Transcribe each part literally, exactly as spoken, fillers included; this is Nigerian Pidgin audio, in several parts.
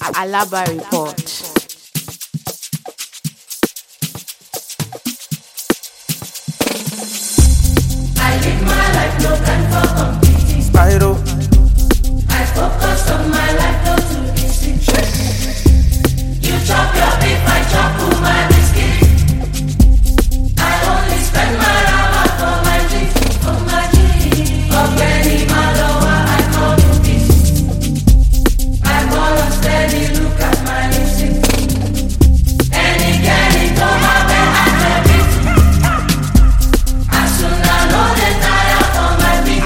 Alaba Report. I live my life, no time for competing. Spyro. I focus on my life, no to be sick. You chop your beef, I chop my biscuit. I only spend my hour for my G, for my G. Ọ̀gbẹ́ni Malowa, I call you peace. I want a steady look at my music. Any girl to my bed, I love it. As soon as I know they tire for my beat.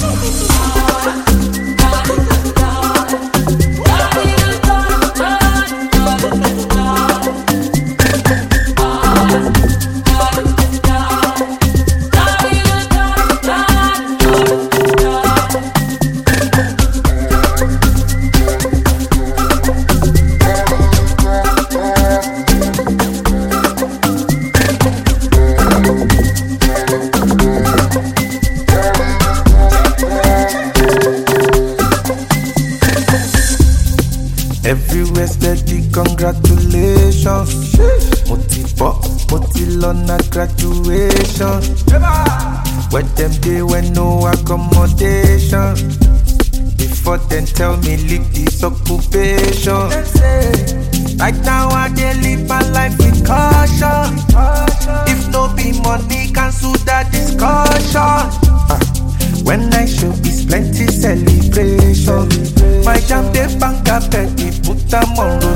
Everywhere steady, congratulations. Moti pop, moti lona graduation. Where them day when no accommodation. Before then tell me leave this occupation. Right now I dey live my life with caution. If no be money, cancel that discussion. Uh, when I show is plenty celebration. My jam dey bang up, put them on